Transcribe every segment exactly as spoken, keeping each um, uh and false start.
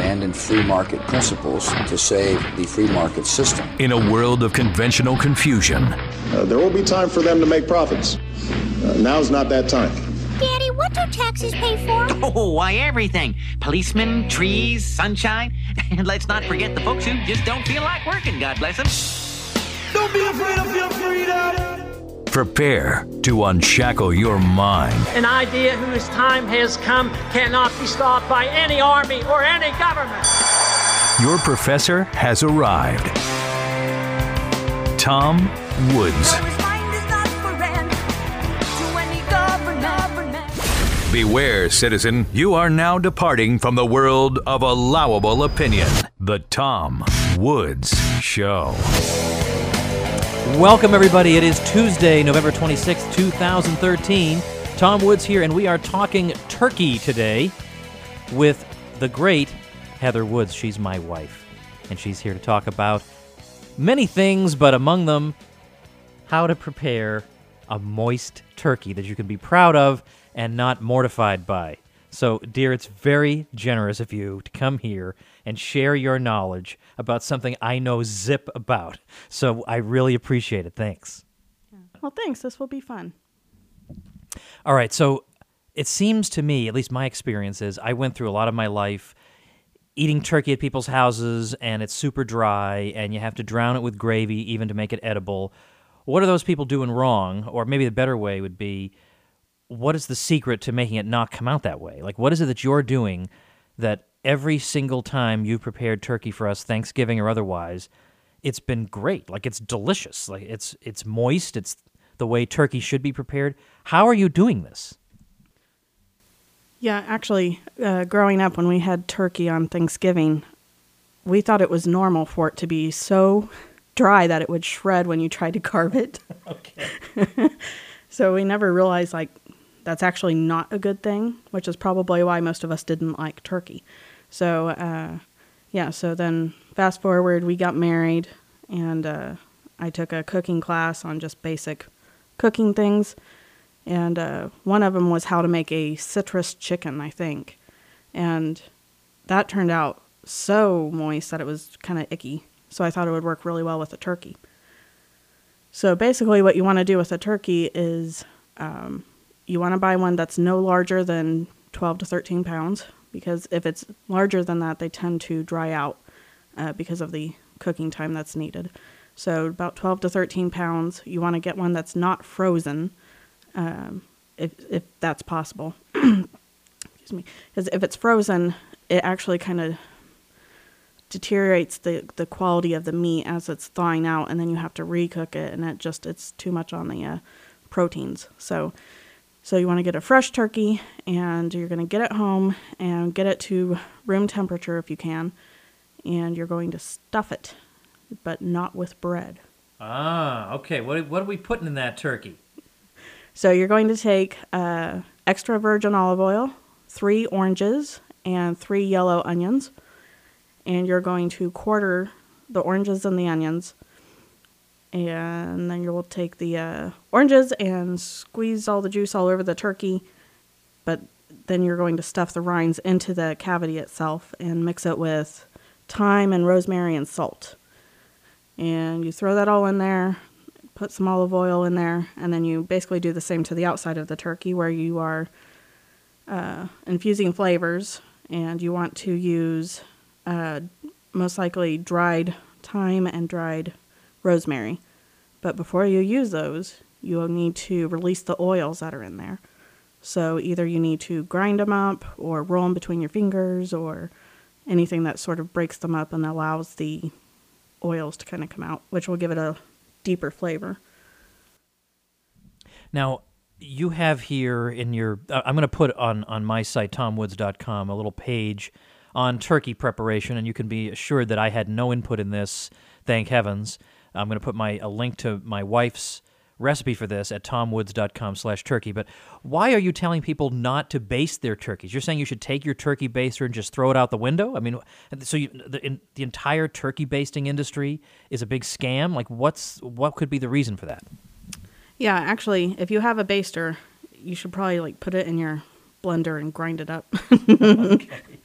stand in free market principles to save the free market system. In a world of conventional confusion, uh, there will be time for them to make profits. Uh, now's not that time. Daddy, what do taxes pay for? Oh, why, everything. Policemen, trees, sunshine. And let's not forget the folks who just don't feel like working, God bless them. Don't be afraid of your freedom. Prepare to unshackle your mind. An idea whose time has come cannot be stopped by any army or any government. Your professor has arrived. Tom Woods. Beware, citizen, you are now departing from the world of allowable opinion. The Tom Woods Show. Welcome, everybody. It is Tuesday, November twenty-sixth, two thousand thirteen. Tom Woods here, and we are talking turkey today with the great Heather Woods. She's my wife, and she's here to talk about many things, but among them, how to prepare a moist turkey that you can be proud of and not mortified by. So, dear, it's very generous of you to come here and share your knowledge about something I know zip about. So I really appreciate it. Thanks. Well, thanks. This will be fun. All right. So it seems to me, at least my experience is, I went through a lot of my life eating turkey at people's houses, and it's super dry, and you have to drown it with gravy even to make it edible. What are those people doing wrong? Or maybe the better way would be, what is the secret to making it not come out that way? Like, what is it that you're doing that every single time you prepared turkey for us, Thanksgiving or otherwise, it's been great? Like, it's delicious. Like, it's it's moist. It's the way turkey should be prepared. How are you doing this? Yeah, actually, uh, growing up when we had turkey on Thanksgiving, we thought it was normal for it to be so dry that it would shred when you tried to carve it. Okay. So we never realized, like, that's actually not a good thing, which is probably why most of us didn't like turkey. So, uh, yeah, so then fast forward, we got married, and uh, I took a cooking class on just basic cooking things, and uh, one of them was how to make a citrus chicken, I think, and that turned out so moist that it was kind of icky, so I thought it would work really well with a turkey. So basically what you want to do with a turkey is um, you want to buy one that's no larger than twelve to thirteen pounds, because if it's larger than that, they tend to dry out uh, because of the cooking time that's needed. So about twelve to thirteen pounds. You want to get one that's not frozen, um, if, if that's possible. Excuse me. Because if it's frozen, it actually kind of deteriorates the, the quality of the meat as it's thawing out, and then you have to recook it, and it just, it's too much on the uh, proteins. So So you want to get a fresh turkey, and you're going to get it home and get it to room temperature if you can, and you're going to stuff it, but not with bread. Ah, okay. What, what are we putting in that turkey? So you're going to take uh, extra virgin olive oil, three oranges, and three yellow onions, and you're going to quarter the oranges and the onions. And then you'll take the uh, oranges and squeeze all the juice all over the turkey. But then you're going to stuff the rinds into the cavity itself and mix it with thyme and rosemary and salt. And you throw that all in there, put some olive oil in there, and then you basically do the same to the outside of the turkey, where you are uh, infusing flavors. And you want to use uh, most likely dried thyme and dried rosemary. But before you use those, you'll need to release the oils that are in there. So either you need to grind them up or roll them between your fingers, or anything that sort of breaks them up and allows the oils to kind of come out, which will give it a deeper flavor. Now, you have here in your, uh, I'm going to put on, on my site, tom woods dot com, a little page on turkey preparation, and you can be assured that I had no input in this, thank heavens. I'm going to put my a link to my wife's recipe for this at tom woods dot com slash turkey. But why are you telling people not to baste their turkeys? You're saying you should take your turkey baster and just throw it out the window? I mean, so you, the, in, the entire turkey basting industry is a big scam? Like, what's what could be the reason for that? Yeah, actually, if you have a baster, you should probably like put it in your blender and grind it up.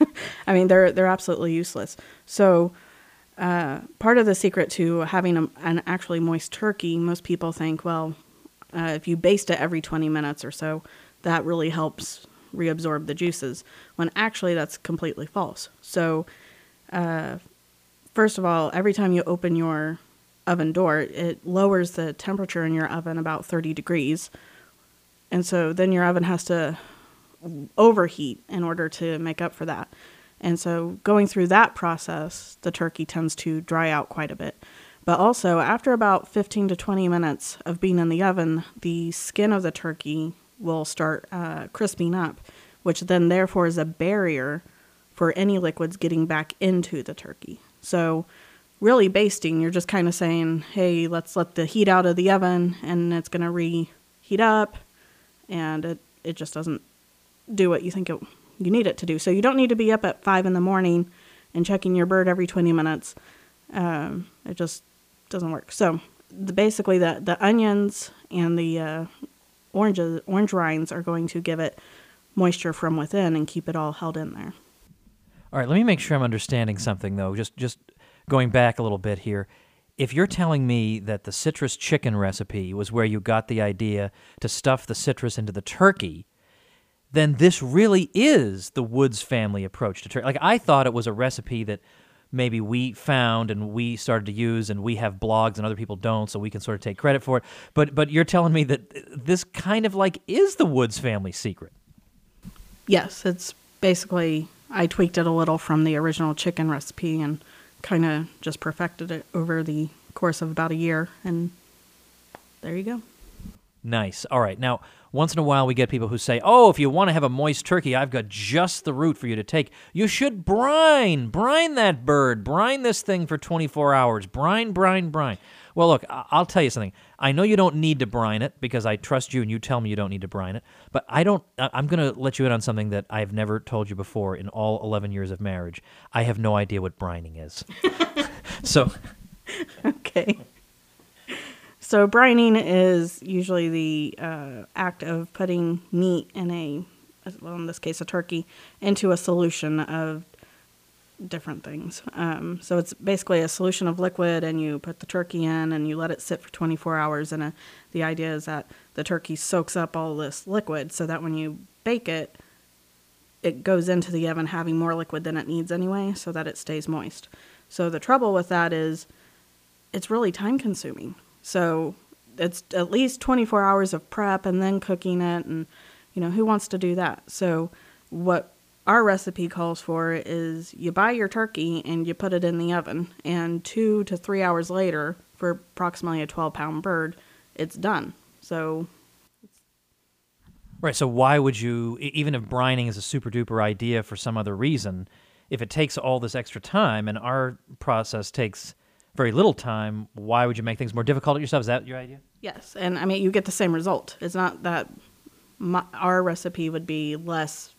I mean, they're they're absolutely useless. So uh, part of the secret to having a, an actually moist turkey, most people think, well, uh, if you baste it every twenty minutes or so, that really helps reabsorb the juices, when actually that's completely false. So uh, first of all, every time you open your oven door, it lowers the temperature in your oven about thirty degrees. And so then your oven has to overheat in order to make up for that. And so going through that process, the turkey tends to dry out quite a bit. But also, after about fifteen to twenty minutes of being in the oven, the skin of the turkey will start uh, crisping up, which then therefore is a barrier for any liquids getting back into the turkey. So really basting, you're just kind of saying, hey, let's let the heat out of the oven, and it's going to reheat up, and it, it just doesn't do what you think it, you need it to do. So you don't need to be up at five in the morning and checking your bird every twenty minutes. Um, it just doesn't work. So the, basically the, the onions and the uh, oranges, orange rinds are going to give it moisture from within and keep it all held in there. All right, let me make sure I'm understanding something, though. Just just going back a little bit here. If you're telling me that the citrus chicken recipe was where you got the idea to stuff the citrus into the turkey, then this really is the Woods family approach to turkey. Like, I thought it was a recipe that maybe we found and we started to use, and we have blogs and other people don't, so we can sort of take credit for it. But but you're telling me that this kind of like is the Woods family secret. Yes, it's basically, I tweaked it a little from the original chicken recipe and kind of just perfected it over the course of about a year, and there you go. Nice. All right. Now, once in a while we get people who say, oh, if you want to have a moist turkey, I've got just the route for you to take. You should brine. Brine that bird. Brine this thing for twenty-four hours. Brine, brine, brine. Well, look, I- I'll tell you something. I know you don't need to brine it because I trust you and you tell me you don't need to brine it, but I don't. I- I'm going to let you in on something that I've never told you before in all eleven years of marriage. I have no idea what brining is. So, Okay. So brining is usually the uh, act of putting meat in a, well, in this case, a turkey, into a solution of different things. Um, so it's basically a solution of liquid, and you put the turkey in, and you let it sit for twenty-four hours. And a, the idea is that the turkey soaks up all this liquid, so that when you bake it, it goes into the oven having more liquid than it needs anyway, so that it stays moist. So the trouble with that is it's really time consuming. So it's at least twenty-four hours of prep and then cooking it, and you know, who wants to do that? So what our recipe calls for is you buy your turkey and you put it in the oven, and two to three hours later, for approximately a twelve pound bird, it's done. So right, so why would you, e- even if brining is a super duper idea for some other reason, if it takes all this extra time and our process takes very little time, why would you make things more difficult on yourself? Is that your idea? yes, and I mean, you get the same result. It's not that my, our recipe would be less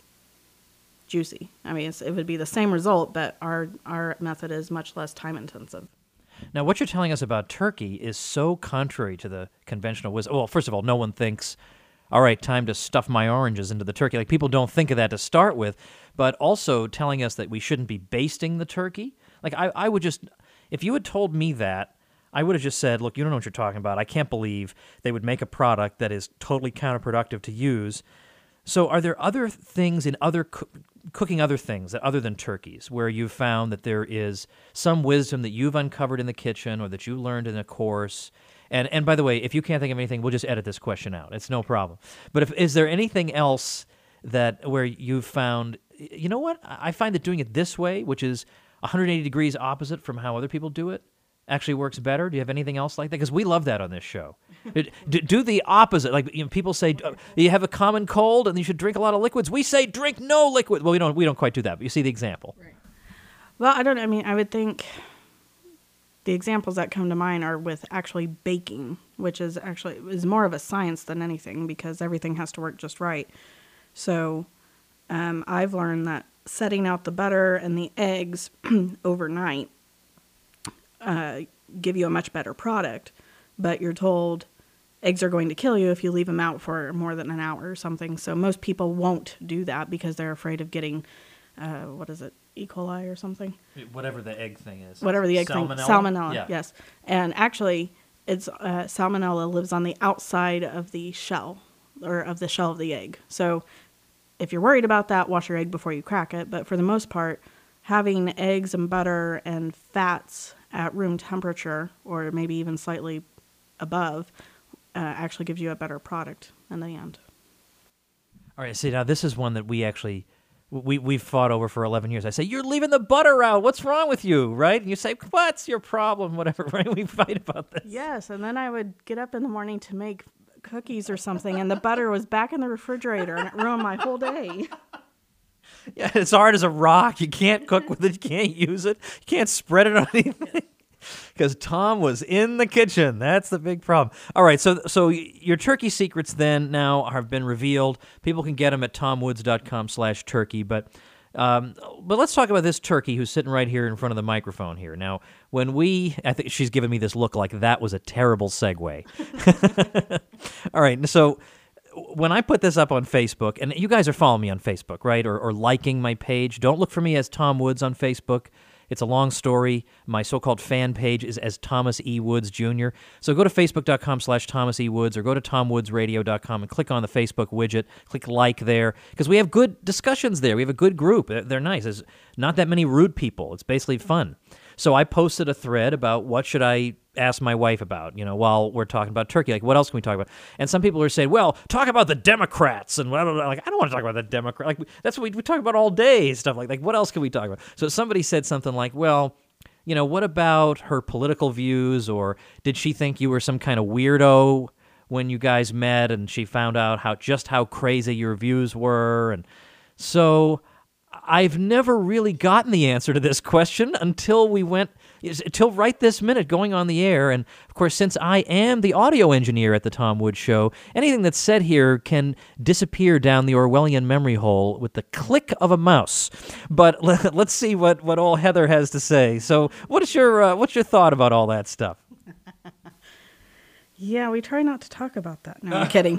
juicy. I mean, it's, it would be the same result, but our our method is much less time intensive. Now, what you're telling us about turkey is so contrary to the conventional wisdom. Well, first of all, no one thinks, all right, time to stuff my oranges into the turkey. Like, people don't think of that to start with, but also telling us that we shouldn't be basting the turkey. Like, I, I would just, if you had told me that, I would have just said, look, you don't know what you're talking about. I can't believe they would make a product that is totally counterproductive to use. So are there other things in other co- cooking other things that other than turkeys where you've found that there is some wisdom that you've uncovered in the kitchen or that you learned in a course? And and by the way, if you can't think of anything, we'll just edit this question out. It's no problem. But if is there anything else that where you've found, you know what? I find that doing it this way, which is one hundred eighty degrees opposite from how other people do it, actually works better. Do you have anything else like that? Because we love that on this show. do, do the opposite. Like, you know, people say uh, you have a common cold and you should drink a lot of liquids. We say drink no liquid. Well, we don't we don't quite do that, but you see the example. Right. Well, I don't I mean, I would think the examples that come to mind are with actually baking, which is actually is more of a science than anything because everything has to work just right. So um, I've learned that setting out the butter and the eggs overnight uh, give you a much better product, but you're told eggs are going to kill you if you leave them out for more than an hour or something. So most people won't do that because they're afraid of getting uh, what is it, E. coli or something? Whatever the egg thing is. Whatever the egg Salmonella? thing. Salmonella, Yeah. yes. And actually, it's uh, salmonella lives on the outside of the shell, or of the shell of the egg. So if you're worried about that, wash your egg before you crack it. But for the most part, having eggs and butter and fats at room temperature, or maybe even slightly above, uh, actually gives you a better product in the end. All right, see, now this is one that we actually, we, we've fought over for eleven years. I say, you're leaving the butter out. What's wrong with you, right? And you say, what's your problem, whatever, right? We fight about this. Yes, and then I would get up in the morning to make cookies or something, and the butter was back in the refrigerator, and it ruined my whole day. Yeah, it's hard as a rock. You can't cook with it. You can't use it. You can't spread it on anything. Because Tom was in the kitchen. That's the big problem. All right, so so your turkey secrets then now have been revealed. People can get them at tomwoods.com slash turkey. But um, but let's talk about this turkey who's sitting right here in front of the microphone here. Now, when we, I think she's giving me this look like that was a terrible segue. All right, so when I put this up on Facebook, and you guys are following me on Facebook, right, or, or liking my page, don't look for me as Tom Woods on Facebook. It's a long story. My so-called fan page is as Thomas E. Woods Junior So go to facebook.com slash Thomas E. Woods or go to tom woods radio dot com and click on the Facebook widget. Click like there because we have good discussions there. We have a good group. They're, they're nice. There's not that many rude people. It's basically fun. So I posted a thread about what should I ask my wife about, you know, while we're talking about turkey. Like, what else can we talk about? And some people are saying, well, talk about the Democrats. And blah, blah, blah. Like, I don't want to talk about the Democrats. Like, that's what we, we talk about all day, stuff like that. Like, what else can we talk about? So somebody said something like, well, you know, what about her political views? Or did she think you were some kind of weirdo when you guys met and she found out how just how crazy your views were? And so I've never really gotten the answer to this question until we went, until right this minute going on the air. And of course, since I am the audio engineer at the Tom Woods Show, anything that's said here can disappear down the Orwellian memory hole with the click of a mouse. But let, let's see what, what old Heather has to say. So what is your, uh, what's your thought about all that stuff? Yeah, we try not to talk about that. No, I'm kidding.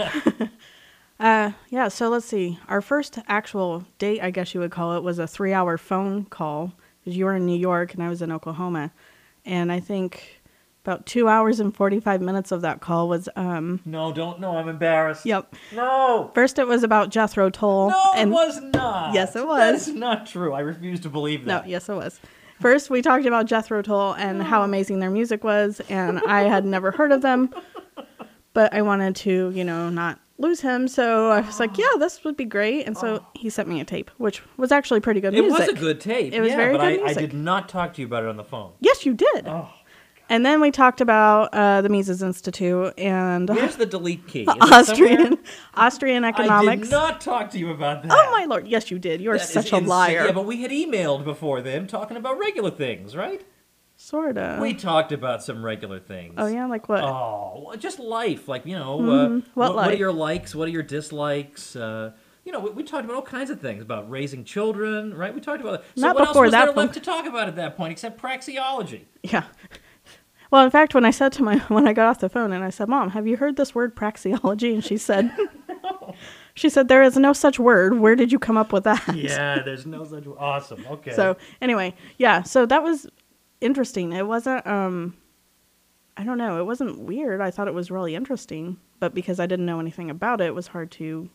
Uh, yeah, so let's see. Our first actual date, I guess you would call it, was a three-hour phone call. Because you were in New York and I was in Oklahoma. And I think about two hours and forty-five minutes of that call was... Um, no, don't. No, I'm embarrassed. Yep. No. First it was about Jethro Tull. No, and, it was not. Yes, it was. That's not true. I refuse to believe that. No, yes, it was. First, we talked about Jethro Tull and how amazing their music was. And I had never heard of them. But I wanted to, you know, not... lose him, so I was like, yeah, this would be great. And so he sent me a tape, which was actually pretty good it music. It was a good tape. It was yeah, very but good I, music. I did not talk to you about it on the phone. Yes, you did. Oh. And then we talked about uh, the Mises Institute and where's the delete key? Is Austrian Austrian economics. I did not talk to you about that. Oh my lord! Yes, you did. You're that such is a insane. liar. Yeah, but we had emailed before then, talking about regular things, right? Sorta. We talked about some regular things. Oh yeah, like what? Oh, just life, like you know, mm-hmm. uh, what, what, life? what are your likes? What are your dislikes? Uh, you know, we, we talked about all kinds of things about raising children, right? We talked about that. So Not what before else was that there point. left to talk about at that point except praxeology? Yeah. Well, in fact, when I said to my when I got off the phone and I said, "Mom, have you heard this word praxeology?" and she said, No. She said, "There is no such word. Where did you come up with that?" Yeah, there's no such. Awesome. Okay. So anyway, yeah. So that was interesting. It wasn't. Um, I don't know. It wasn't weird. I thought it was really interesting, but because I didn't know anything about it, it was hard to,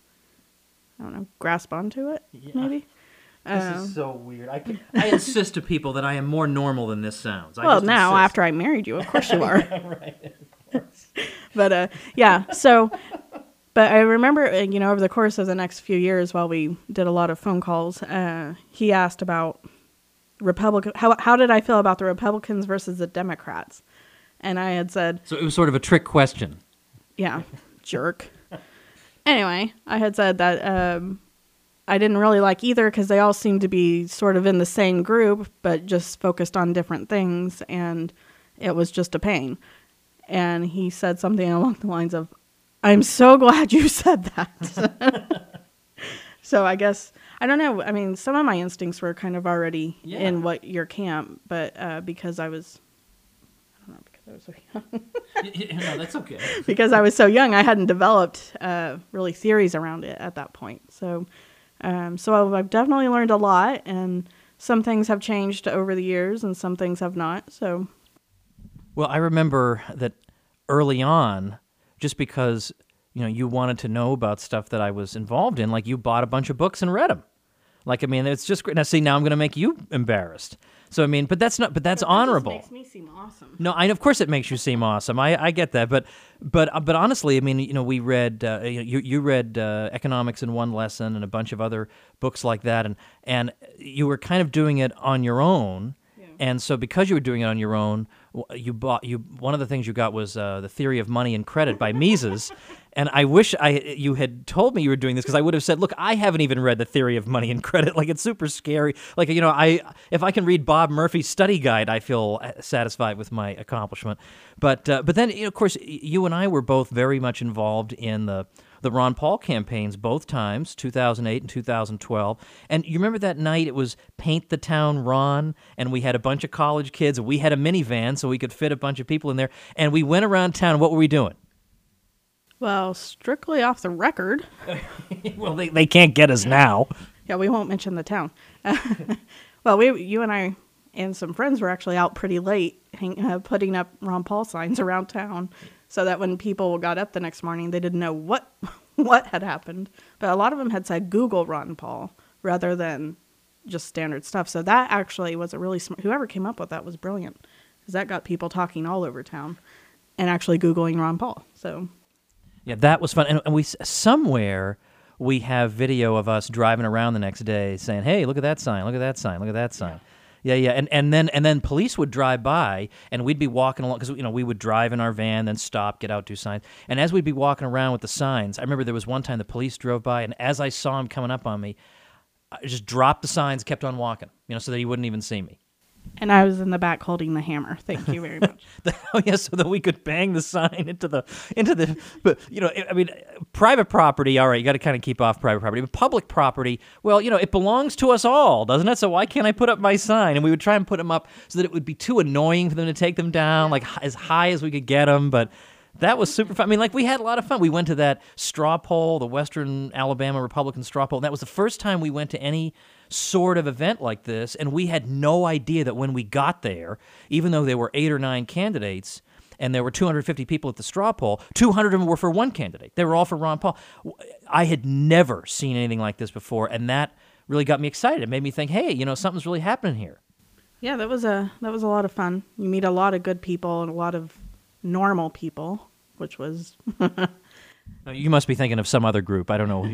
I don't know, grasp onto it. Yeah. Maybe. This um, is so weird. I, can, I insist to people that I am more normal than this sounds. I well, just now insist. after I married you, of course you are. Right. Of course. But uh, yeah. So, but I remember, uh, you know, over the course of the next few years, while we did a lot of phone calls, uh, he asked about Republican. How how did I feel about the Republicans versus the Democrats? And I had said, So it was sort of a trick question. yeah, jerk. Anyway, I had said that um, I didn't really like either because they all seemed to be sort of in the same group, but just focused on different things, and it was just a pain. And he said something along the lines of, "I'm so glad you said that." So I guess, I don't know. I mean, some of my instincts were kind of already Yeah. in what your camp, but uh, because I was, I don't know, because I was so young. Y- y- no, that's okay. Because I was so young, I hadn't developed uh, really theories around it at that point. So Um, so I've definitely learned a lot, and some things have changed over the years, and some things have not. So, well, I remember that early on, just because you know you wanted to know about stuff that I was involved in, like you bought a bunch of books and read them. Like I mean, it's just great. Now, see, now I'm going to make you embarrassed. So I mean, but that's not. But that's but that honorable. Just makes me seem awesome. No, I of course it makes you seem awesome. I, I get that, but but but honestly, I mean, you know, we read uh, you you read uh, Economics in One Lesson and a bunch of other books like that, and and you were kind of doing it on your own. Yeah. And so because you were doing it on your own, you bought you one of the things you got was uh, The Theory of Money and Credit by Mises. And I wish I you had told me you were doing this, because I would have said, look, I haven't even read The Theory of Money and Credit. Like, it's super scary. Like, you know, I if I can read Bob Murphy's study guide, I feel satisfied with my accomplishment. But uh, but then, you know, of course, you and I were both very much involved in the the Ron Paul campaigns both times, two thousand eight and two thousand twelve. And you remember that night it was Paint the Town Ron, and we had a bunch of college kids, and we had a minivan so we could fit a bunch of people in there, and we went around town. What were we doing? Well, strictly off the record. Well, they, they can't get us now. Yeah, we won't mention the town. Well, we, you and I and some friends were actually out pretty late hang, uh, putting up Ron Paul signs around town, so that when people got up the next morning, they didn't know what what had happened. But a lot of them had said Google Ron Paul rather than just standard stuff. So that actually was a really smart, whoever came up with that was brilliant, because that got people talking all over town and actually Googling Ron Paul. So... yeah, that was fun. And, and we somewhere we have video of us driving around the next day saying, "Hey, look at that sign! Look at that sign! Look at that sign!" Yeah, yeah. And and then and then police would drive by, and we'd be walking along, because you know we would drive in our van, then stop, get out, do signs. And as we'd be walking around with the signs, I remember there was one time the police drove by, and as I saw him coming up on me, I just dropped the signs, kept on walking, you know, so that he wouldn't even see me. And I was in the back holding the hammer. Thank you very much. Oh yeah, so that we could bang the sign into the into the. But you know, I mean, private property. All right, you got to kind of keep off private property. But public property, well, you know, it belongs to us all, doesn't it? So why can't I put up my sign? And we would try and put them up so that it would be too annoying for them to take them down, like as high as we could get them. But that was super fun. I mean, like, we had a lot of fun. We went to that straw poll, the Western Alabama Republican straw poll. And that was the first time we went to any sort of event like this, and we had no idea that when we got there, even though there were eight or nine candidates, and there were two hundred fifty people at the straw poll, two hundred of them were for one candidate. They were all for Ron Paul. I had never seen anything like this before, and that really got me excited. It made me think, hey, you know, something's really happening here. Yeah, that was a that was a lot of fun. You meet a lot of good people and a lot of normal people, which was... You must be thinking of some other group. I don't know.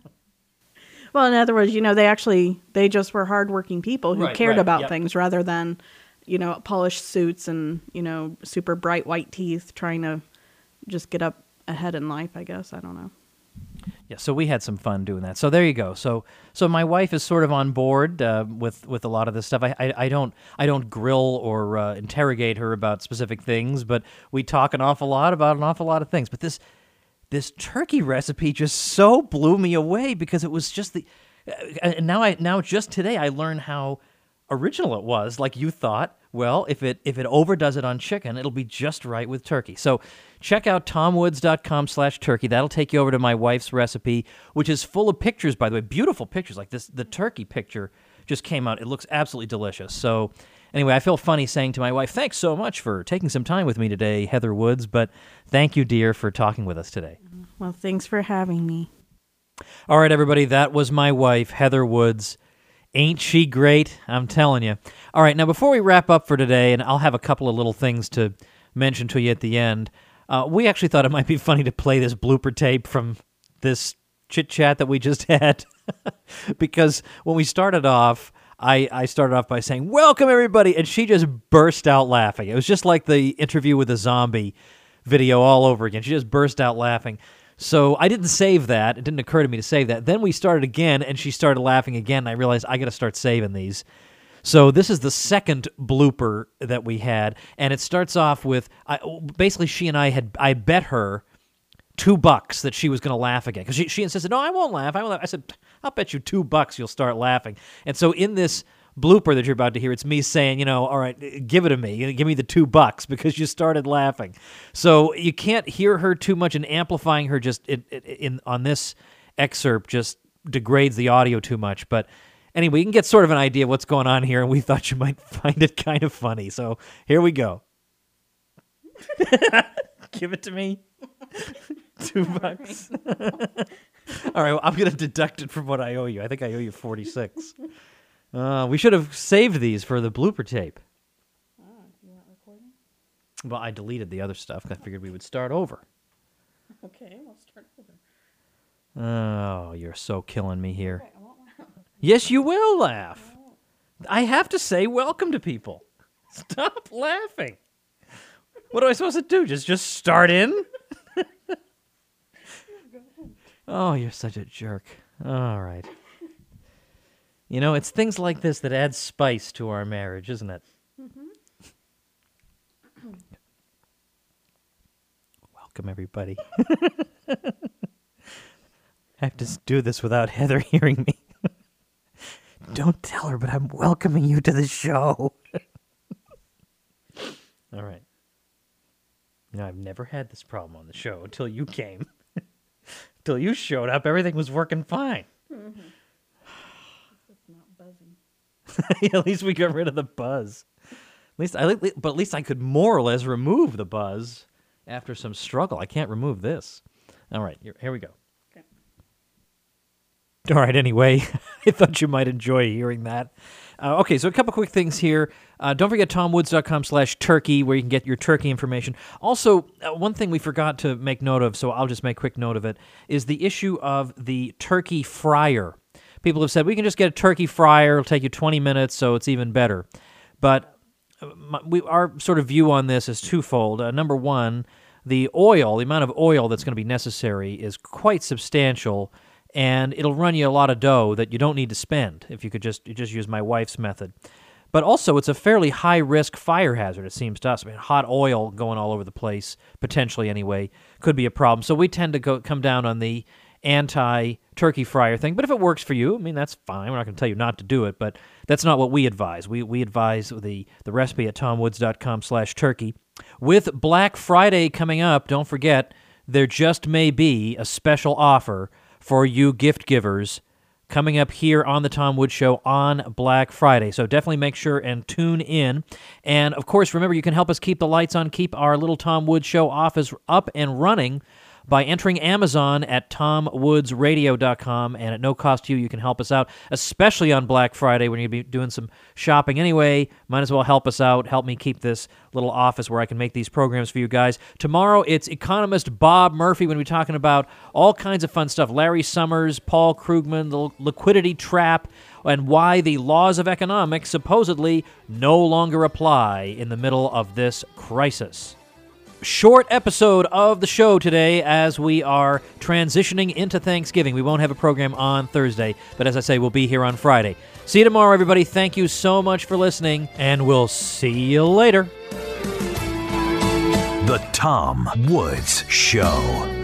Well, in other words, you know, they actually, they just were hardworking people who right, cared right, about yep. things rather than, you know, polished suits and, you know, super bright white teeth trying to just get up ahead in life, I guess. I don't know. Yeah, so we had some fun doing that. So there you go. So so my wife is sort of on board uh, with with a lot of this stuff. I I, I don't I don't grill or uh, interrogate her about specific things, but we talk an awful lot about an awful lot of things. But this this turkey recipe just so blew me away, because it was just the uh, and now I now just today I learned how original it was. Like you thought, well, if it if it overdoes it on chicken, it'll be just right with turkey. So check out tomwoods.com slash turkey. That'll take you over to my wife's recipe, which is full of pictures, by the way, beautiful pictures. Like this, the turkey picture just came out. It looks absolutely delicious. So anyway, I feel funny saying to my wife, thanks so much for taking some time with me today, Heather Woods, but thank you, dear, for talking with us today. Well, thanks for having me. All right, everybody, that was my wife, Heather Woods. Ain't she great? I'm telling you. All right, now before we wrap up for today, and I'll have a couple of little things to mention to you at the end, uh, we actually thought it might be funny to play this blooper tape from this chit-chat that we just had, because when we started off, I, I started off by saying, welcome, everybody, and she just burst out laughing. It was just like the interview with the zombie video all over again. She just burst out laughing. So I didn't save that. It didn't occur to me to save that. Then we started again, and she started laughing again, and I realized I got to start saving these. So this is the second blooper that we had, and it starts off with, I, basically she and I had, I bet her two bucks that she was going to laugh again. Because she, she insisted, no, I won't laugh. I won't laugh. I said, I'll bet you two bucks you'll start laughing. And so in this blooper that you're about to hear, it's me saying, you know, all right, give it to me. Give me the two bucks because you started laughing. So you can't hear her too much, and amplifying her just in, in on this excerpt just degrades the audio too much. But anyway, you can get sort of an idea of what's going on here, and we thought you might find it kind of funny. So here we go. Give it to me. Two bucks. All right, well, I'm going to deduct it from what I owe you. I think I owe you forty-six. Uh, we should have saved these for the blooper tape. Oh, you weren't recording? Well, I deleted the other stuff. I figured we would start over. Okay, we'll start over. Oh, you're so killing me here. Okay, I won't laugh. Yes, you will laugh. I have to say welcome to people. Stop laughing. What am I supposed to do? Just just start in? Oh, you're such a jerk. All right. You know, it's things like this that add spice to our marriage, isn't it? Mm-hmm. Welcome, everybody. I have to do this without Heather hearing me. Don't tell her, but I'm welcoming you to the show. All right. You know, I've never had this problem on the show until you came. Until you showed up, everything was working fine. Mm-hmm. It's not buzzing. At least we got rid of the buzz. At least I, but at least I could more or less remove the buzz after some struggle. I can't remove this. All right, here, here we go. Okay. All right, anyway, I thought you might enjoy hearing that. Uh, okay, so a couple quick things here. Uh, don't forget tomwoods.com slash turkey, where you can get your turkey information. Also, uh, one thing we forgot to make note of, so I'll just make quick note of it, is the issue of the turkey fryer. People have said, we can just get a turkey fryer, it'll take you twenty minutes, so it's even better. But uh, my, we, our sort of view on this is twofold. Uh, number one, the oil, the amount of oil that's going to be necessary is quite substantial, and it'll run you a lot of dough that you don't need to spend if you could just you just use my wife's method. But also, it's a fairly high-risk fire hazard, it seems to us. I mean, hot oil going all over the place, potentially anyway, could be a problem. So we tend to go come down on the anti-turkey fryer thing. But if it works for you, I mean, that's fine. We're not going to tell you not to do it, but that's not what we advise. We we advise the, the recipe at tomwoods.com slash turkey. With Black Friday coming up, don't forget, there just may be a special offer for you gift givers coming up here on the Tom Woods Show on Black Friday. So definitely make sure and tune in. And, of course, remember, you can help us keep the lights on, keep our little Tom Woods Show office up and running by entering Amazon at tom woods radio dot com, and at no cost to you, you can help us out, especially on Black Friday when you'll be doing some shopping anyway. Might as well help us out, help me keep this little office where I can make these programs for you guys. Tomorrow, it's economist Bob Murphy when we're talking about all kinds of fun stuff. Larry Summers, Paul Krugman, the liquidity trap, and why the laws of economics supposedly no longer apply in the middle of this crisis. Short episode of the show today as we are transitioning into Thanksgiving. We won't have a program on Thursday, but as I say, we'll be here on Friday. See you tomorrow, everybody. Thank you so much for listening, and we'll see you later. The Tom Woods Show.